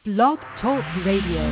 Blog Talk Radio.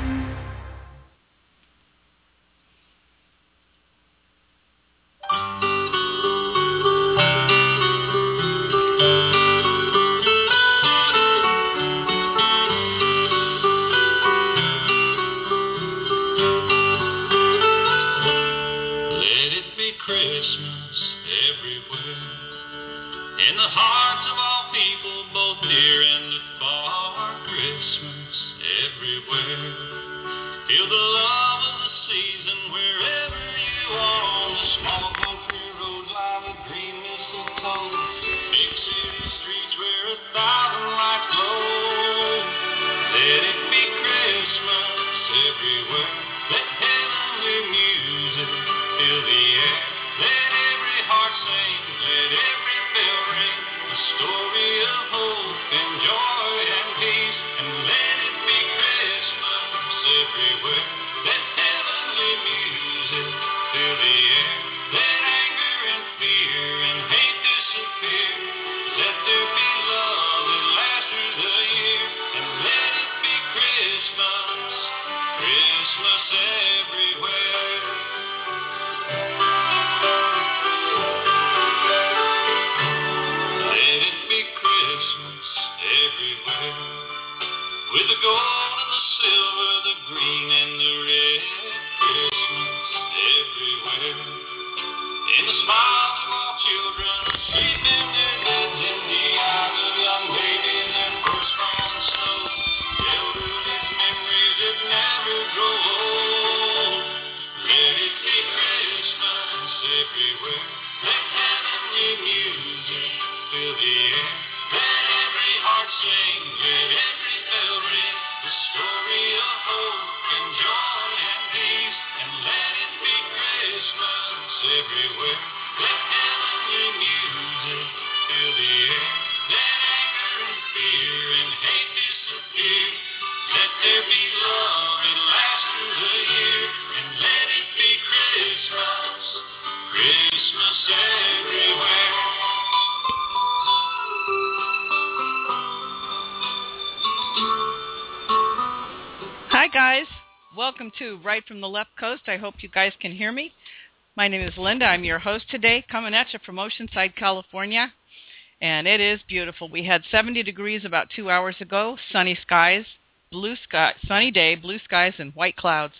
Hi guys, welcome to Right from the Left Coast. I hope you guys can hear me. My name is Linda. I'm your host today, coming at you from Oceanside, California, and it is beautiful. We had 70 degrees about 2 hours ago, sunny skies, blue sky, sunny day, blue skies, and white clouds.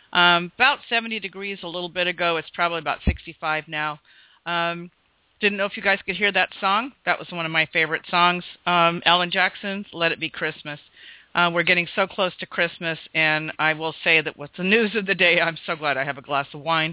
About 70 degrees a little bit ago. It's probably about 65 now. Didn't know if you guys could hear that song. That was one of my favorite songs. Alan Jackson's Let It Be Christmas. We're getting so close to Christmas, and I will say that with the news of the day, I'm so glad I have a glass of wine.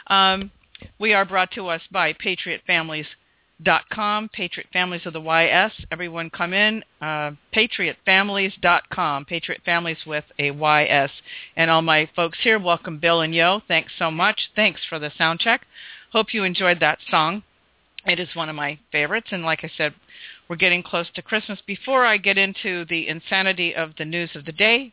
We are brought to us by PatriotFamilies.com, Patriot Families with a YS. Everyone come in, PatriotFamilies.com, Patriot Families with a YS. And all my folks here, welcome Bill and Yo. Thanks so much. Thanks for the sound check. Hope you enjoyed that song. It is one of my favorites, and like I said, we're getting close to Christmas. Before I get into the insanity of the news of the day,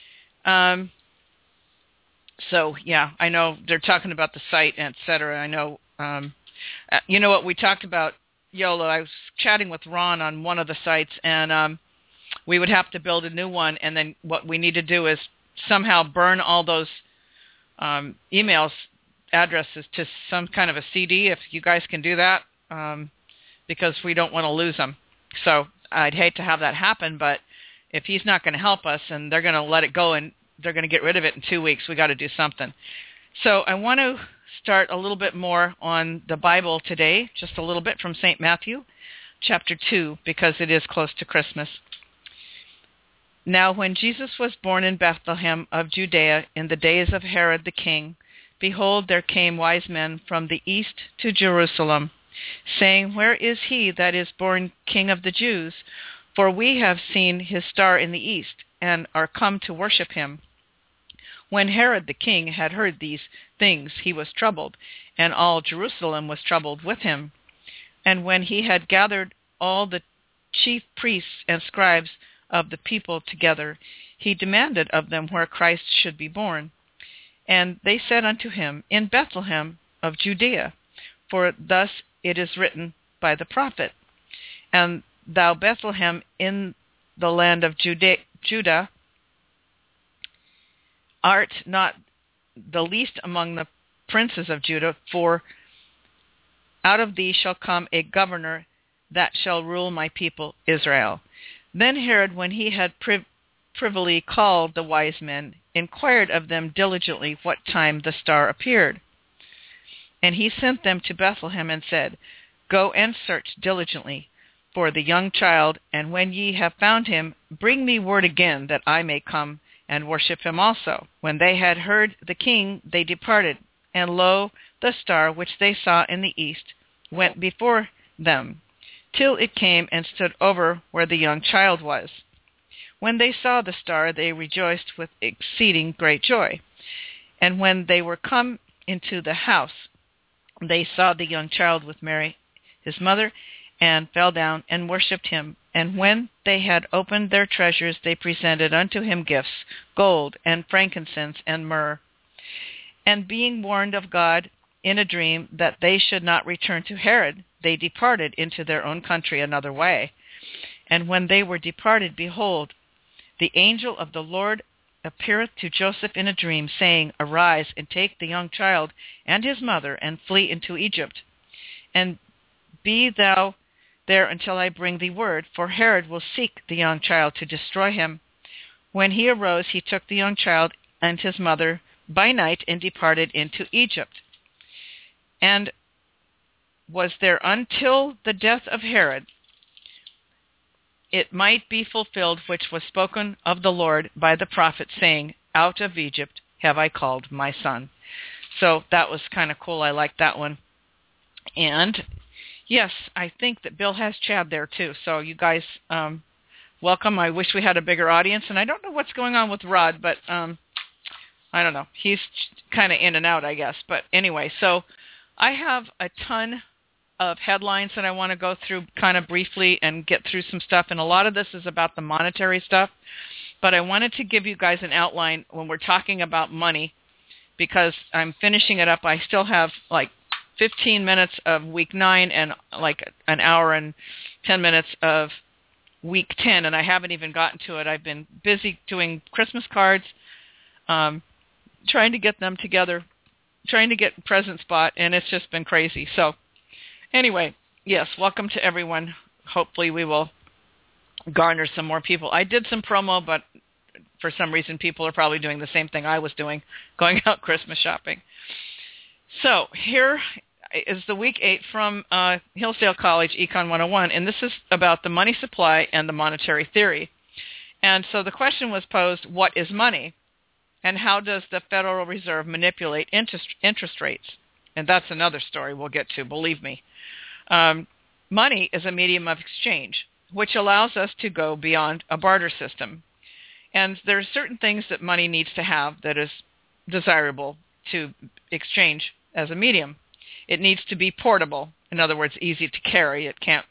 so yeah, I know they're talking about the site, et cetera. I know, you know what, we talked about YOLO. I was chatting with Ron on one of the sites, and we would have to build a new one, and then what we need to do is somehow burn all those emails addresses to some kind of a CD, if you guys can do that. Because we don't want to lose them. So I'd hate to have that happen, but if he's not going to help us and they're going to let it go and they're going to get rid of it in 2 weeks, we got to do something. So I want to start a little bit more on the Bible today, just a little bit from St. Matthew, chapter 2, because it is close to Christmas. Now when Jesus was born in Bethlehem of Judea in the days of Herod the king, behold, there came wise men from the east to Jerusalem, saying, Where is he that is born King of the Jews? For we have seen his star in the east, and are come to worship him. When Herod the king had heard these things, he was troubled, and all Jerusalem was troubled with him. And when he had gathered all the chief priests and scribes of the people together, he demanded of them where Christ should be born. And they said unto him, In Bethlehem of Judea, for thus it is written by the prophet, And thou, Bethlehem, in the land of Judah, art not the least among the princes of Judah, for out of thee shall come a governor that shall rule my people Israel. Then Herod, when he had privily called the wise men, inquired of them diligently what time the star appeared. And he sent them to Bethlehem and said, Go and search diligently for the young child, and when ye have found him, bring me word again, that I may come and worship him also. When they had heard the king, they departed, and lo, the star which they saw in the east went before them, till it came and stood over where the young child was. When they saw the star, they rejoiced with exceeding great joy. And when they were come into the house, they saw the young child with Mary, his mother, and fell down and worshipped him. And when they had opened their treasures, they presented unto him gifts, gold, and frankincense, and myrrh. And being warned of God in a dream that they should not return to Herod, they departed into their own country another way. And when they were departed, behold, the angel of the Lord appeareth to Joseph in a dream, saying, Arise, and take the young child and his mother, and flee into Egypt. And be thou there until I bring thee word, for Herod will seek the young child to destroy him. When he arose, he took the young child and his mother by night, and departed into Egypt, and was there until the death of Herod, it might be fulfilled which was spoken of the Lord by the prophet, saying, Out of Egypt have I called my son. So that was kind of cool. I liked that one. And yes, I think that Bill has Chad there too. So you guys, welcome. I wish we had a bigger audience. And I don't know what's going on with Rod, but I don't know. He's kind of in and out, I guess. But anyway, so I have a ton of headlines that I want to go through kind of briefly and get through some stuff. And a lot of this is about the monetary stuff. But I wanted to give you guys an outline when we're talking about money, because I'm finishing it up. I still have like 15 minutes of week 9 and like an hour and 10 minutes of week 10, and I haven't even gotten to it. I've been busy doing Christmas cards, trying to get them together, trying to get present spot, and it's just been crazy. So anyway, yes, welcome to everyone. Hopefully we will garner some more people. I did some promo, but for some reason people are probably doing the same thing I was doing, going out Christmas shopping. So here is the week 8 from Hillsdale College Econ 101, and this is about the money supply and the monetary theory. And so the question was posed, what is money? And how does the Federal Reserve manipulate interest rates? And that's another story we'll get to, believe me. Money is a medium of exchange, which allows us to go beyond a barter system. And there are certain things that money needs to have that is desirable to exchange as a medium. It needs to be portable. In other words, easy to carry. It can't,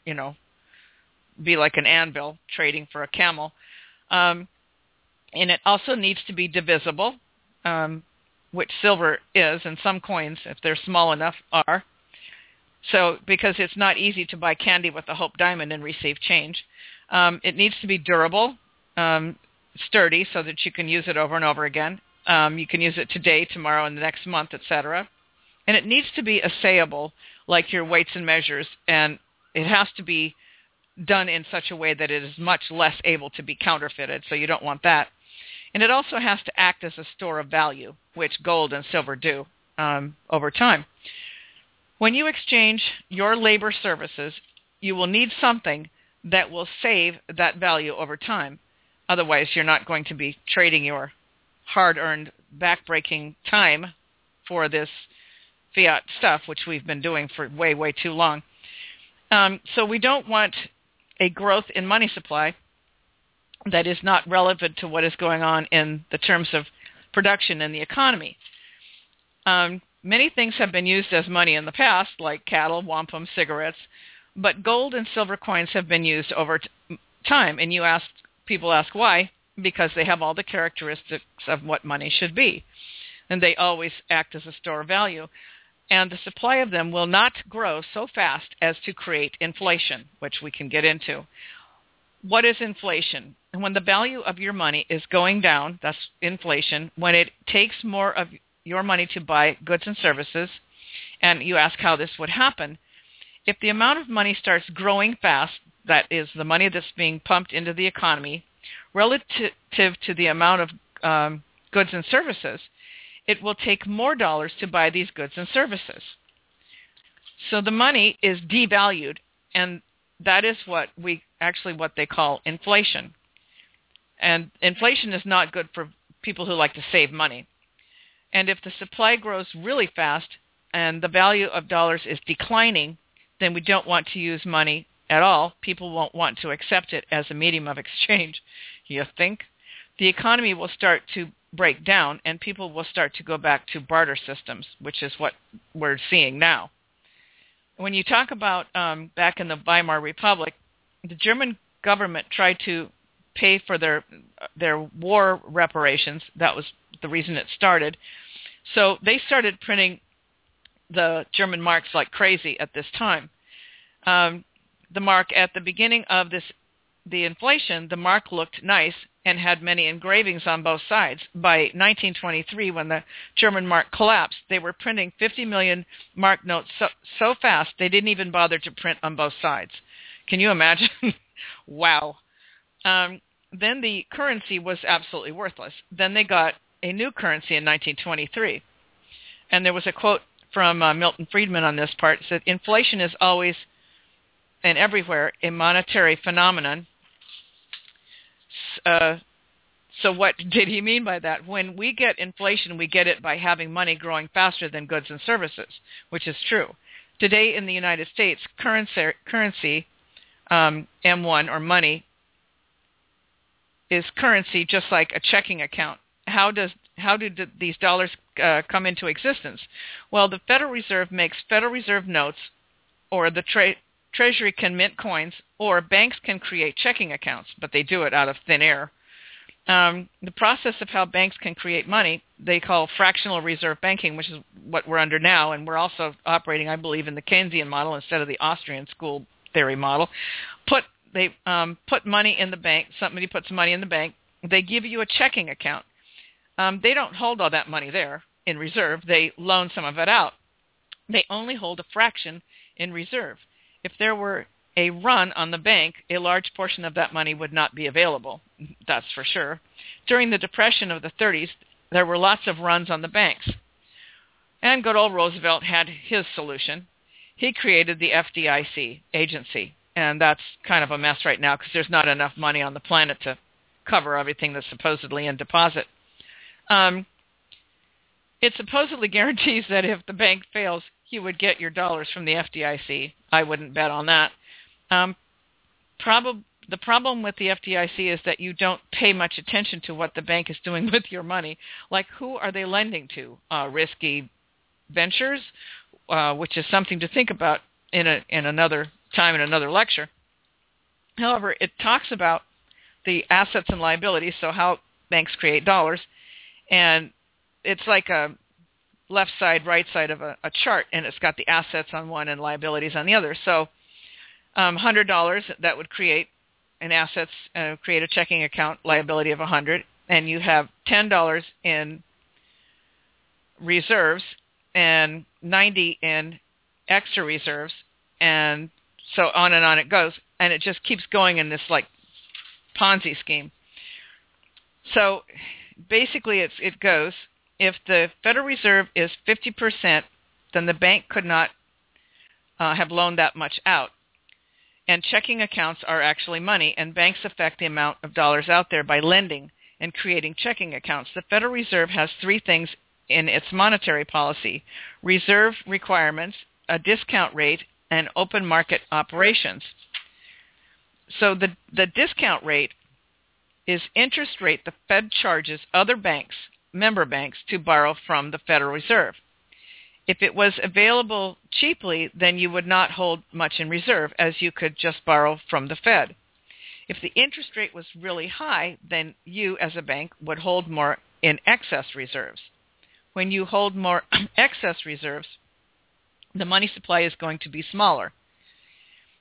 be like an anvil trading for a camel. And it also needs to be divisible, which silver is, and some coins, if they're small enough, are. So, because it's not easy to buy candy with a Hope Diamond and receive change. It needs to be durable, sturdy, so that you can use it over and over again. You can use it today, tomorrow, and the next month, etc. And it needs to be assayable, like your weights and measures, and it has to be done in such a way that it is much less able to be counterfeited, so you don't want that. And it also has to act as a store of value, which gold and silver do over time. When you exchange your labor services, you will need something that will save that value over time. Otherwise, you're not going to be trading your hard-earned, back-breaking time for this fiat stuff, which we've been doing for way, way too long. So we don't want a growth in money supply that is not relevant to what is going on in the terms of production in the economy. Many things have been used as money in the past, like cattle, wampum, cigarettes, but gold and silver coins have been used over time, and people ask why, because they have all the characteristics of what money should be, and they always act as a store of value. And the supply of them will not grow so fast as to create inflation, which we can get into. what is inflation? And when the value of your money is going down, that's inflation. When it takes more of your money to buy goods and services, and you ask how this would happen, if the amount of money starts growing fast, that is the money that's being pumped into the economy, relative to the amount of goods and services, it will take more dollars to buy these goods and services. So the money is devalued, and that is what they call inflation. And inflation is not good for people who like to save money. And if the supply grows really fast and the value of dollars is declining, then we don't want to use money at all. People won't want to accept it as a medium of exchange, you think? The economy will start to break down, and people will start to go back to barter systems, which is what we're seeing now. When you talk about back in the Weimar Republic, the German government tried to pay for their war reparations. That was the reason it started. So they started printing the German marks like crazy at this time. The mark at the beginning of the inflation, the mark looked nice and had many engravings on both sides. By 1923, when the German mark collapsed, they were printing 50 million mark notes so fast they didn't even bother to print on both sides. Can you imagine? Wow. Then the currency was absolutely worthless. Then they got a new currency in 1923. And there was a quote from Milton Friedman on this part. It said, inflation is always and everywhere a monetary phenomenon. So what did he mean by that? When we get inflation, we get it by having money growing faster than goods and services, which is true. Today in the United States, currency M1 or money is currency, just like a checking account. How do these dollars come into existence? Well, the Federal Reserve makes Federal Reserve notes, or the Treasury can mint coins, or banks can create checking accounts, but they do it out of thin air. The process of how banks can create money, they call fractional reserve banking, which is what we're under now, and we're also operating, I believe, in the Keynesian model instead of the Austrian school theory model. They put money in the bank. Somebody puts money in the bank. They give you a checking account. They don't hold all that money there in reserve. They loan some of it out. They only hold a fraction in reserve. If there were a run on the bank, a large portion of that money would not be available. That's for sure. During the Depression of the 30s, there were lots of runs on the banks. And good old Roosevelt had his solution. He created the FDIC agency. And that's kind of a mess right now because there's not enough money on the planet to cover everything that's supposedly in deposit. It supposedly guarantees that if the bank fails, you would get your dollars from the FDIC. I wouldn't bet on that. The problem with the FDIC is that you don't pay much attention to what the bank is doing with your money. Like, who are they lending to? Risky ventures, which is something to think about in another time in another lecture. However, it talks about the assets and liabilities, so how banks create dollars, and it's like a left side, right side of a chart, and it's got the assets on one and liabilities on the other. So $100, that would create an assets, create a checking account liability of 100, and you have $10 in reserves and 90 in extra reserves, and so on and on it goes, and it just keeps going in this like Ponzi scheme. So basically it goes, if the Federal Reserve is 50%, then the bank could not have loaned that much out. And checking accounts are actually money, and banks affect the amount of dollars out there by lending and creating checking accounts. The Federal Reserve has three things in its monetary policy: reserve requirements, a discount rate, and open market operations. So the discount rate is interest rate the Fed charges other banks, member banks, to borrow from the Federal Reserve. If it was available cheaply, then you would not hold much in reserve, as you could just borrow from the Fed. If the interest rate was really high, then you as a bank would hold more in excess reserves. When you hold more excess reserves, the money supply is going to be smaller.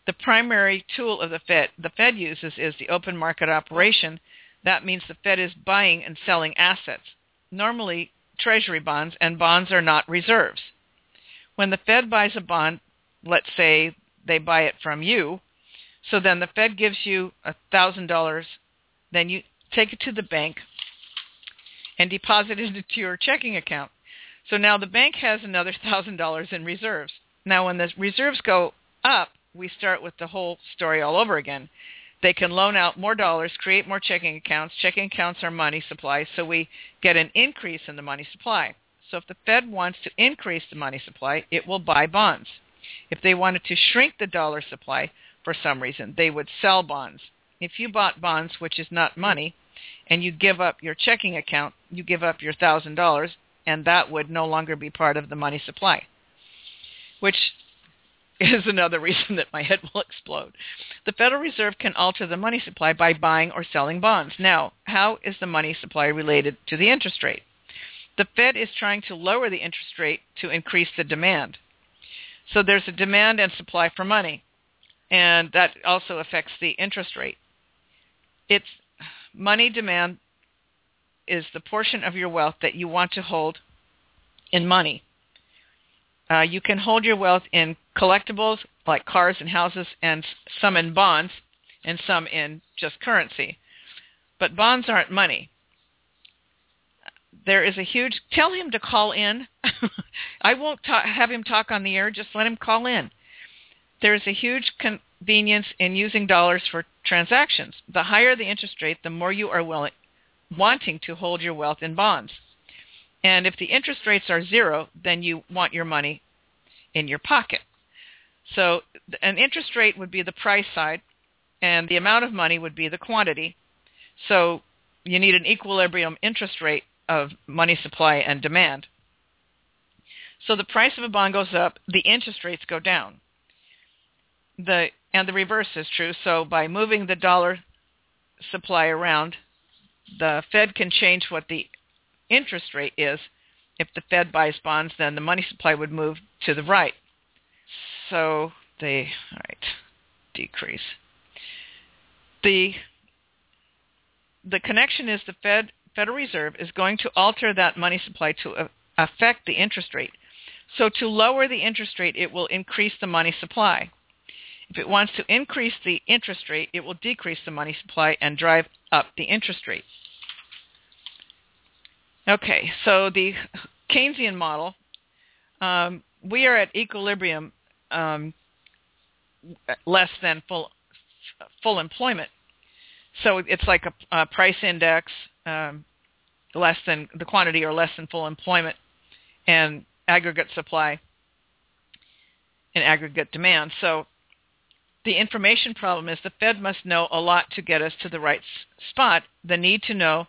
The primary tool of the Fed uses is the open market operation. That means the Fed is buying and selling assets, normally treasury bonds, and bonds are not reserves. When the Fed buys a bond, let's say they buy it from you, so then the Fed gives you $1,000, then you take it to the bank and deposit it into your checking account. So now the bank has another $1,000 in reserves. Now when the reserves go up, we start with the whole story all over again. They can loan out more dollars, create more checking accounts. Checking accounts are money supply, so we get an increase in the money supply. So if the Fed wants to increase the money supply, it will buy bonds. If they wanted to shrink the dollar supply for some reason, they would sell bonds. If you bought bonds, which is not money, and you give up your checking account, you give up your $1,000, and that would no longer be part of the money supply, which is another reason that my head will explode. The Federal Reserve can alter the money supply by buying or selling bonds. Now, how is the money supply related to the interest rate? The Fed is trying to lower the interest rate to increase the demand. So there's a demand and supply for money, and that also affects the interest rate. It's money demand is the portion of your wealth that you want to hold in money. You can hold your wealth in collectibles like cars and houses, and some in bonds, and some in just currency. But bonds aren't money. There is a huge... Tell him to call in. I won't have him talk on the air. Just let him call in. There is a huge convenience in using dollars for transactions. The higher the interest rate, the more you are wanting to hold your wealth in bonds. And if the interest rates are zero, then you want your money in your pocket. So an interest rate would be the price side, and the amount of money would be the quantity. So you need an equilibrium interest rate of money supply and demand. So the price of a bond goes up, the interest rates go down. And the reverse is true. So by moving the dollar supply around, the Fed can change what the interest rate is. If the Fed buys bonds, then the money supply would move to the right. So decrease. The connection is the Federal Reserve is going to alter that money supply to affect the interest rate. So to lower the interest rate, it will increase the money supply. If it wants to increase the interest rate, it will decrease the money supply and drive up the interest rate. Okay, so the Keynesian model, we are at equilibrium less than full employment. So it's like a price index, less than the quantity or less than full employment, and aggregate supply and aggregate demand. So the information problem is the Fed must know a lot to get us to the right spot. They need to know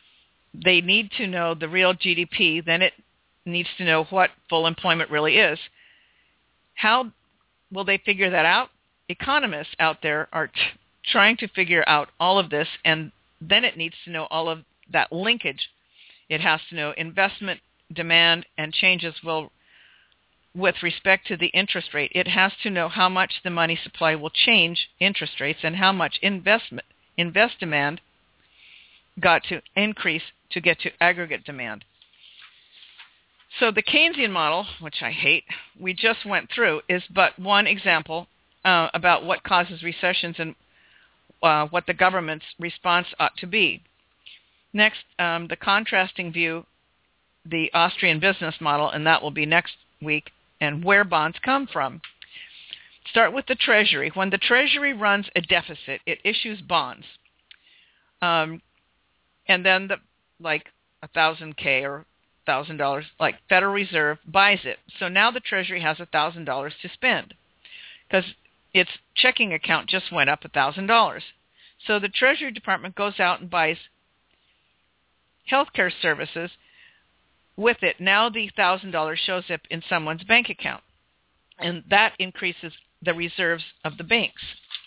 the real GDP. Then it needs to know what full employment really is. How will they figure that out? Economists out there are trying to figure out all of this, and then it needs to know all of that linkage. It has to know investment, demand, and changes with respect to the interest rate. It has to know how much the money supply will change interest rates and how much invest demand got to increase to get to aggregate demand. So the Keynesian model, which I hate, we just went through, is but one example about what causes recessions and what the government's response ought to be. Next, the contrasting view, the Austrian business model, and that will be next week, and where bonds come from. Start with the Treasury. When the Treasury runs a deficit, it issues bonds. And then like $1,000 or $1,000, like Federal Reserve buys it. So now the Treasury has $1,000 to spend because its checking account just went up $1,000. So the Treasury Department goes out and buys healthcare services. With it, now the $1,000 shows up in someone's bank account, and that increases the reserves of the banks.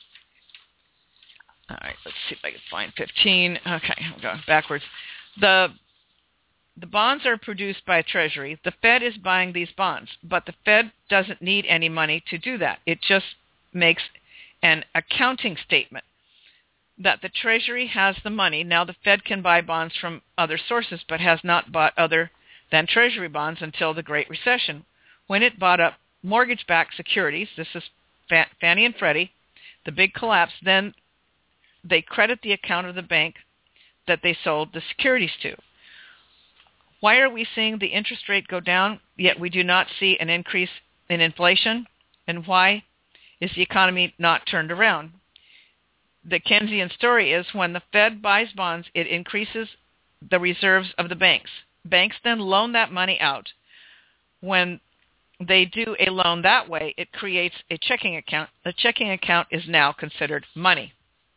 All right, let's see if I can find 15. Okay, I'm going backwards. The bonds are produced by Treasury. The Fed is buying these bonds, but the Fed doesn't need any money to do that. It just makes an accounting statement that the Treasury has the money. Now the Fed can buy bonds from other sources, but has not bought other than Treasury bonds until the Great Recession, when it bought up mortgage-backed securities. This is Fannie and Freddie, the big collapse. Then they credit the account of the bank that they sold the securities to. Why are we seeing the interest rate go down, yet we do not see an increase in inflation? And why is the economy not turned around? The Keynesian story is when the Fed buys bonds, it increases the reserves of the banks. Banks then loan that money out. When they do a loan that way, it creates a checking account. The checking account is now considered money.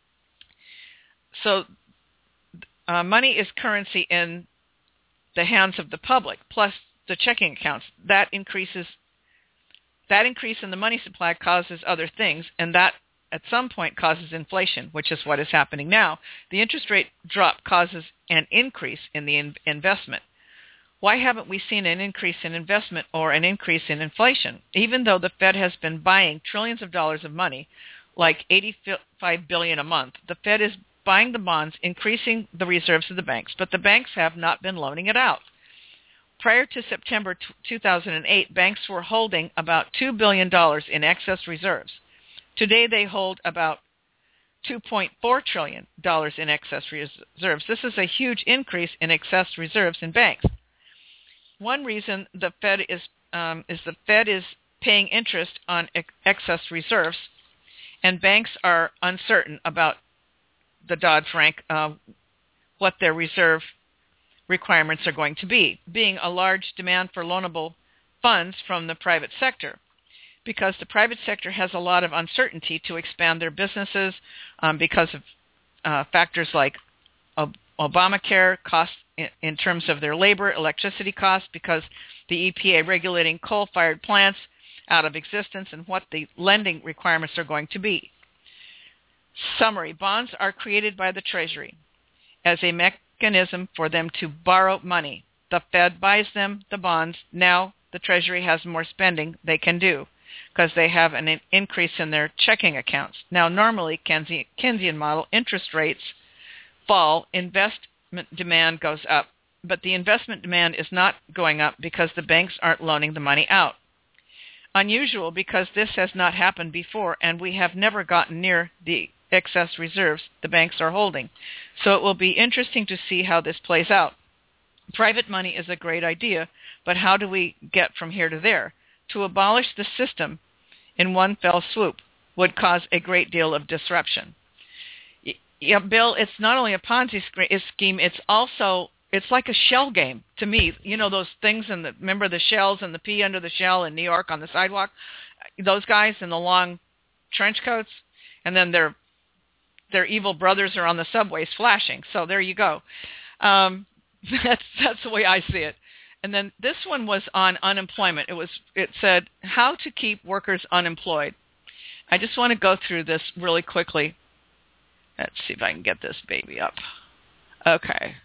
So money is currency in the hands of the public, plus the checking accounts. That increase in the money supply causes other things, and that at some point causes inflation, which is what is happening now. The interest rate drop causes an increase in the investment. Why haven't we seen an increase in investment or an increase in inflation? Even though the Fed has been buying trillions of dollars of money, like $85 billion a month, the Fed is buying the bonds, increasing the reserves of the banks, but the banks have not been loaning it out. Prior to September 2008, banks were holding about $2 billion in excess reserves. Today they hold about $2.4 trillion in excess reserves. This is a huge increase in excess reserves in banks. One reason the Fed is paying interest on excess reserves, and banks are uncertain about the Dodd-Frank, what their reserve requirements are going to be, being a large demand for loanable funds from the private sector, because the private sector has a lot of uncertainty to expand their businesses because of factors like Obamacare, costs in terms of their labor, electricity costs, because the EPA regulating coal-fired plants out of existence, and what the lending requirements are going to be. Summary: bonds are created by the Treasury as a mechanism for them to borrow money. The Fed buys them, the bonds. Now the Treasury has more spending they can do because they have an increase in their checking accounts. Now normally, Keynesian model, interest rates fall, investment demand goes up, but the investment demand is not going up because the banks aren't loaning the money out. Unusual, because this has not happened before, and we have never gotten near the excess reserves the banks are holding. So it will be interesting to see how this plays out. Private money is a great idea, but how do we get from here to there? To abolish the system in one fell swoop would cause a great deal of disruption. Yeah, Bill, it's not only a Ponzi scheme, it's like a shell game to me. You know those things, remember the shells and the pea under the shell in New York on the sidewalk? Those guys in the long trench coats, and then their evil brothers are on the subways flashing. So there you go. That's the way I see it. And then this one was on unemployment. It said how to keep workers unemployed. I just want to go through this really quickly. Let's see if I can get this baby up. Okay.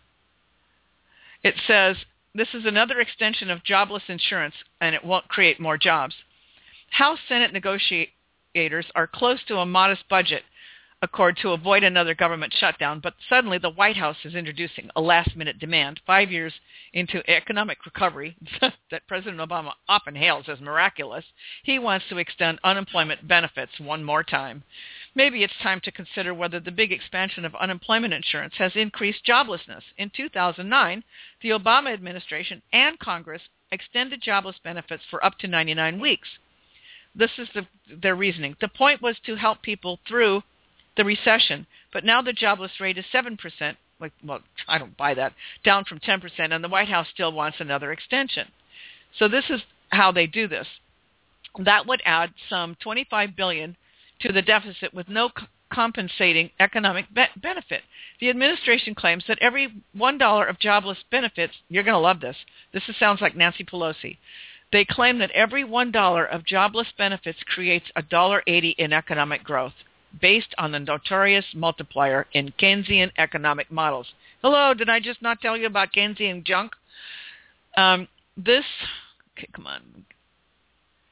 It says, this is another extension of jobless insurance, and it won't create more jobs. House Senate negotiators are close to a modest budget accord to avoid another government shutdown, but suddenly the White House is introducing a last-minute demand 5 years into economic recovery that President Obama often hails as miraculous. He wants to extend unemployment benefits one more time. Maybe it's time to consider whether the big expansion of unemployment insurance has increased joblessness. In 2009, the Obama administration and Congress extended jobless benefits for up to 99 weeks. This is their reasoning. The point was to help people through the recession, but now the jobless rate is 7%. Well, I don't buy that. Down from 10%, and the White House still wants another extension. So this is how they do this. That would add some $25 billion to the deficit with no compensating economic benefit. The administration claims that every $1 of jobless benefits, you're going to love this. This sounds like Nancy Pelosi. They claim that every $1 of jobless benefits creates $1.80 in economic growth, based on the notorious multiplier in Keynesian economic models. Hello, did I just not tell you about Keynesian junk? Okay, come on.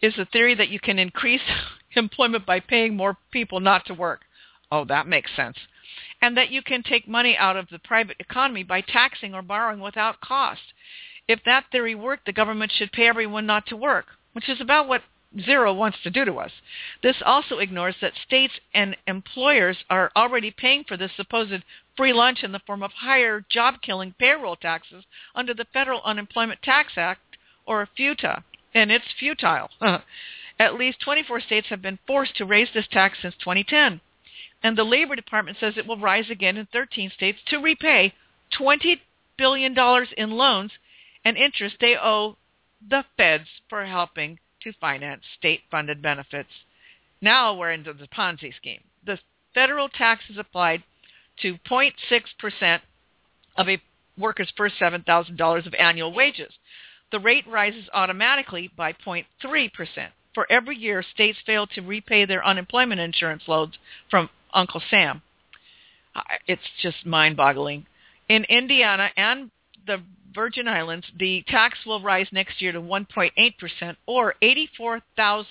is the theory that you can increase employment by paying more people not to work. Oh, that makes sense. And that you can take money out of the private economy by taxing or borrowing without cost. If that theory worked, the government should pay everyone not to work, which is about what Zero wants to do to us. This also ignores that states and employers are already paying for this supposed free lunch in the form of higher job-killing payroll taxes under the Federal Unemployment Tax Act, or FUTA, and it's futile. At least 24 states have been forced to raise this tax since 2010, and the Labor Department says it will rise again in 13 states to repay $20 billion in loans and interest they owe the feds for helping to finance state-funded benefits. Now we're into the Ponzi scheme. The federal tax is applied to 0.6% of a worker's first $7,000 of annual wages. The rate rises automatically by 0.3%. For every year states fail to repay their unemployment insurance loans from Uncle Sam. It's just mind-boggling. In Indiana and the Virgin Islands, the tax will rise next year to 1.8%, or $84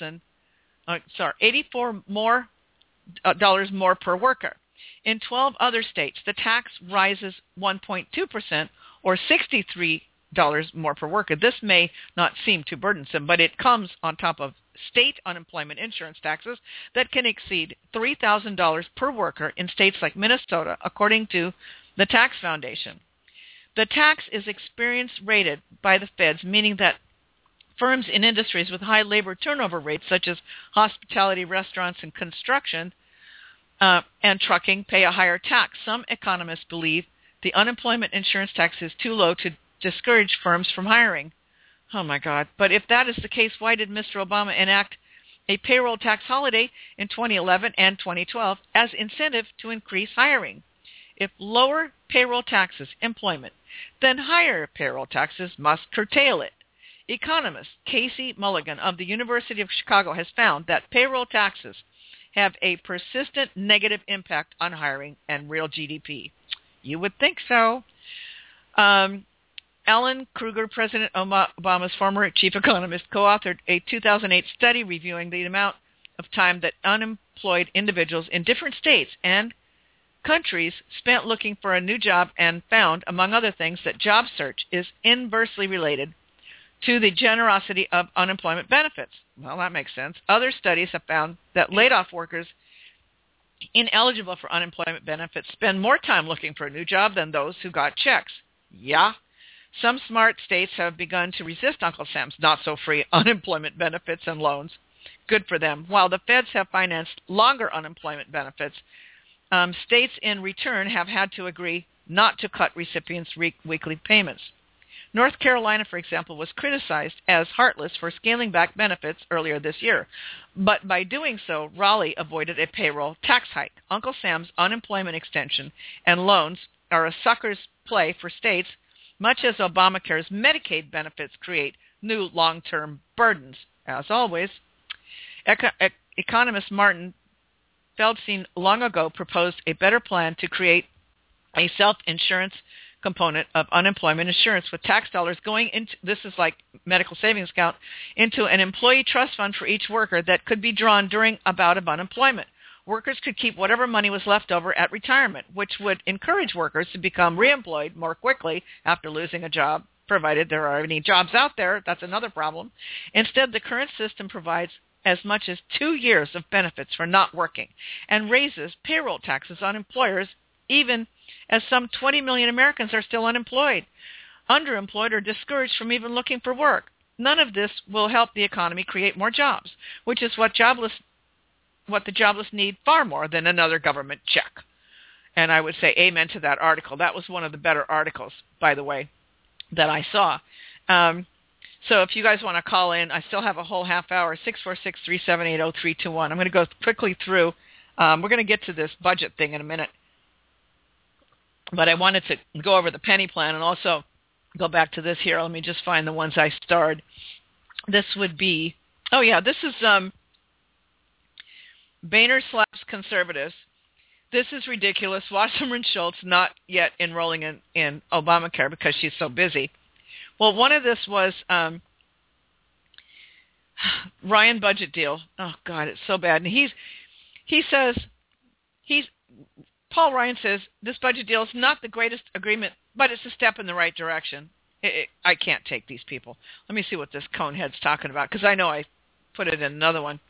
more dollars more per worker. In 12 other states, the tax rises 1.2%, or $63 more per worker. This may not seem too burdensome, but it comes on top of state unemployment insurance taxes that can exceed $3,000 per worker in states like Minnesota, according to the Tax Foundation. The tax is experience rated by the feds, meaning that firms in industries with high labor turnover rates, such as hospitality, restaurants, and construction, and trucking, pay a higher tax. Some economists believe the unemployment insurance tax is too low to discourage firms from hiring. Oh, my God. But if that is the case, why did Mr. Obama enact a payroll tax holiday in 2011 and 2012 as incentive to increase hiring? If lower payroll taxes employment, then higher payroll taxes must curtail it. Economist Casey Mulligan of the University of Chicago has found that payroll taxes have a persistent negative impact on hiring and real GDP. You would think so. Alan Kruger, President Obama's former chief economist, co-authored a 2008 study reviewing the amount of time that unemployed individuals in different states and countries spent looking for a new job, and found, among other things, that job search is inversely related to the generosity of unemployment benefits. Well, that makes sense. Other studies have found that laid-off workers ineligible for unemployment benefits spend more time looking for a new job than those who got checks. Yeah. Some smart states have begun to resist Uncle Sam's not-so-free unemployment benefits and loans. Good for them. While the feds have financed longer unemployment benefits, states in return have had to agree not to cut recipients' weekly payments. North Carolina, for example, was criticized as heartless for scaling back benefits earlier this year. But by doing so, Raleigh avoided a payroll tax hike. Uncle Sam's unemployment extension and loans are a sucker's play for states, much as Obamacare's Medicaid benefits create new long-term burdens. As always, economist Martin Feldstein long ago proposed a better plan to create a self-insurance component of unemployment insurance with tax dollars going into, this is like medical savings account, into an employee trust fund for each worker that could be drawn during a bout of unemployment. Workers could keep whatever money was left over at retirement, which would encourage workers to become reemployed more quickly after losing a job, provided there are any jobs out there. That's another problem. Instead, the current system provides as much as 2 years of benefits for not working and raises payroll taxes on employers, even as some 20 million Americans are still unemployed, underemployed, or discouraged from even looking for work. None of this will help the economy create more jobs, which is what the jobless need far more than another government check. And I would say amen to that article. That was one of the better articles, by the way, that I saw. So if you guys want to call in, I still have a whole half hour, 646-378-0321. I'm going to go quickly through. We're going to get to this budget thing in a minute. But I wanted to go over the penny plan and also go back to this here. Let me just find the ones I starred. This would be, this is Boehner slaps conservatives. This is ridiculous. Wasserman Schultz not yet enrolling in Obamacare because she's so busy. Well, one of this was Ryan budget deal. Oh God, it's so bad. And Paul Ryan says this budget deal is not the greatest agreement, but it's a step in the right direction. I can't take these people. Let me see what this Conehead's talking about, because I know I put it in another one.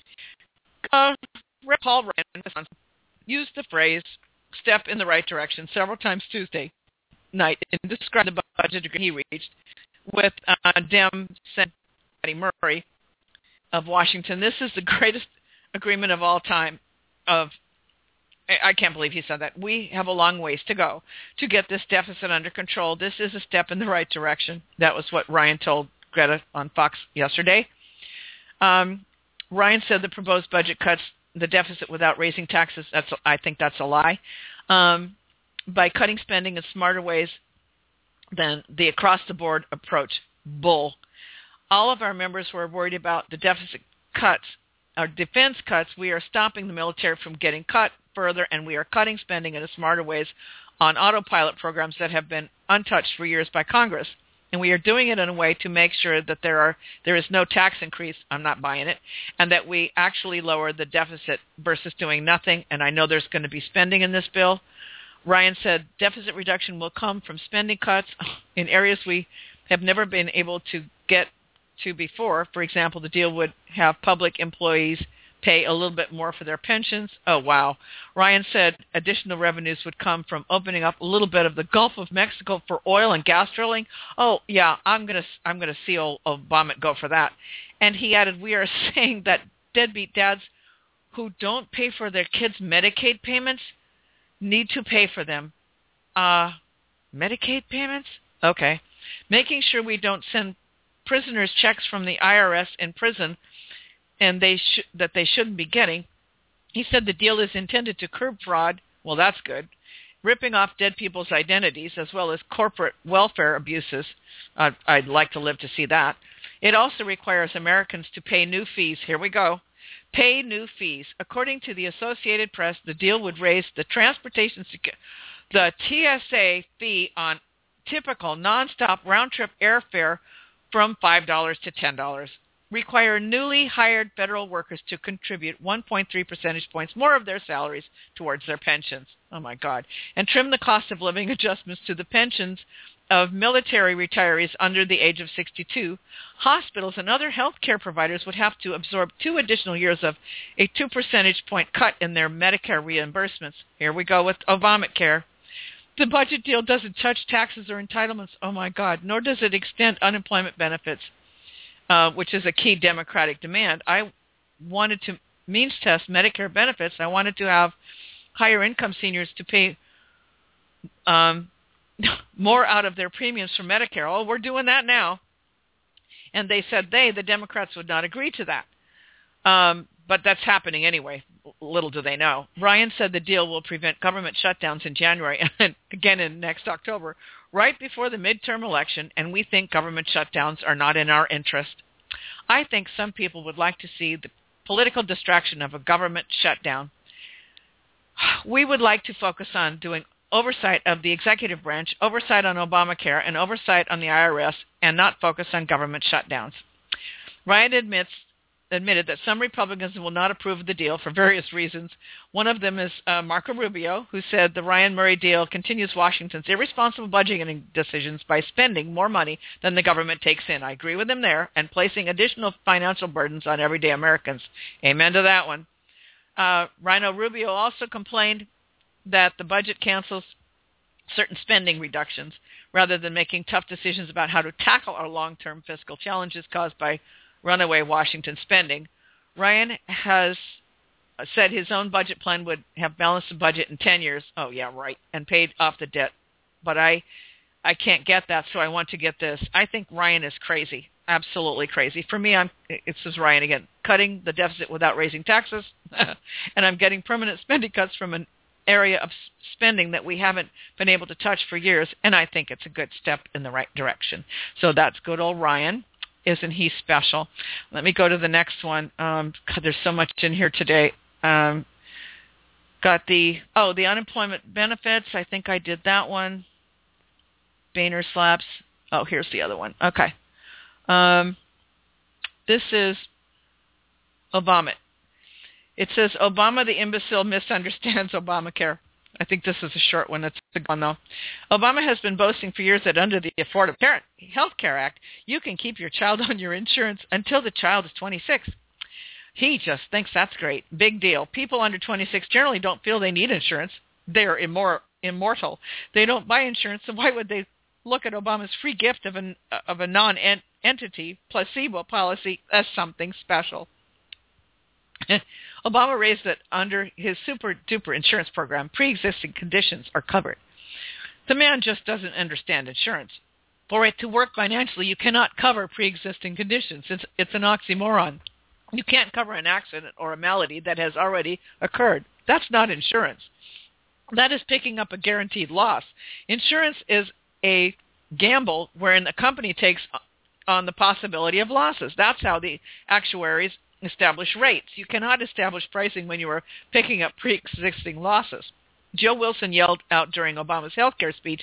Paul Ryan used the phrase "step in the right direction" several times Tuesday night in describing the budget agreement he reached with Dem Senator Patty Murray of Washington. This is the greatest agreement of all time. I can't believe he said that. We have a long ways to go to get this deficit under control. This is a step in the right direction. That was what Ryan told Greta on Fox yesterday. Ryan said the proposed budget cuts the deficit without raising taxes. I think that's a lie. By cutting spending in smarter ways than the across-the-board approach. Bull. All of our members were worried about the deficit cuts, our defense cuts. We are stopping the military from getting cut further, and we are cutting spending in smarter ways on autopilot programs that have been untouched for years by Congress. And we are doing it in a way to make sure that there is no tax increase. I'm not buying it. And that we actually lower the deficit versus doing nothing. And I know there's going to be spending in this bill. Ryan said deficit reduction will come from spending cuts in areas we have never been able to get to before. For example, the deal would have public employees pay a little bit more for their pensions. Oh, wow. Ryan said additional revenues would come from opening up a little bit of the Gulf of Mexico for oil and gas drilling. Oh, yeah, I'm gonna see old Obama go for that. And he added, we are saying that deadbeat dads who don't pay for their kids' Medicaid payments need to pay for them. Medicaid payments? Okay. Making sure we don't send prisoners checks from the IRS in prison and that they shouldn't be getting. He said the deal is intended to curb fraud. Well, that's good. Ripping off dead people's identities as well as corporate welfare abuses. I'd like to live to see that. It also requires Americans to pay new fees. Here we go. Pay new fees. According to the Associated Press, the deal would raise the the TSA fee on typical nonstop round-trip airfare from $5 to $10. Require newly hired federal workers to contribute 1.3 percentage points more of their salaries towards their pensions. Oh, my God. And trim the cost of living adjustments to the pensions of military retirees under the age of 62. Hospitals and other health care providers would have to absorb 2 additional years of a 2 percentage point cut in their Medicare reimbursements. Here we go with Obamacare. The budget deal doesn't touch taxes or entitlements. Oh, my God. Nor does it extend unemployment benefits, which is a key Democratic demand. I wanted to means test Medicare benefits. I wanted to have higher income seniors to pay more out of their premiums for Medicare. Oh, we're doing that now. And they said the Democrats would not agree to that. But that's happening anyway. Little do they know. Ryan said the deal will prevent government shutdowns in January and again in next October, right before the midterm election, and we think government shutdowns are not in our interest. I think some people would like to see the political distraction of a government shutdown. We would like to focus on doing oversight of the executive branch, oversight on Obamacare, and oversight on the IRS, and not focus on government shutdowns. Ryan admitted that some Republicans will not approve of the deal for various reasons. One of them is Marco Rubio, who said the Ryan-Murray deal continues Washington's irresponsible budgeting decisions by spending more money than the government takes in. I agree with him there, and placing additional financial burdens on everyday Americans. Amen to that one. Rhino Rubio also complained that the budget cancels certain spending reductions rather than making tough decisions about how to tackle our long-term fiscal challenges caused by runaway Washington spending. Ryan has said his own budget plan would have balanced the budget in 10 years. Oh, yeah, right, and paid off the debt. But I can't get that, so I want to get this. I think Ryan is crazy, absolutely crazy. For me, it says Ryan again, cutting the deficit without raising taxes, and I'm getting permanent spending cuts from an area of spending that we haven't been able to touch for years, and I think it's a good step in the right direction. So that's good old Ryan. Isn't he special? Let me go to the next one. God, there's so much in here today. Got the unemployment benefits. I think I did that one. Boehner slaps. Oh, here's the other one. Okay. This is Obama. It says, Obama the imbecile misunderstands Obamacare. I think this is a short one. It's a gun, though. Obama has been boasting for years that under the Affordable Health Care Act, you can keep your child on your insurance until the child is 26. He just thinks that's great. Big deal. People under 26 generally don't feel they need insurance. They're immortal. They don't buy insurance, so why would they look at Obama's free gift of a non-entity placebo policy as something special? Obama raised that under his super-duper insurance program, pre-existing conditions are covered. The man just doesn't understand insurance. For it to work financially, you cannot cover pre-existing conditions. It's an oxymoron. You can't cover an accident or a malady that has already occurred. That's not insurance. That is picking up a guaranteed loss. Insurance is a gamble wherein the company takes on the possibility of losses. That's how the actuaries establish rates. You cannot establish pricing when you are picking up pre-existing losses. Joe Wilson yelled out during Obama's healthcare speech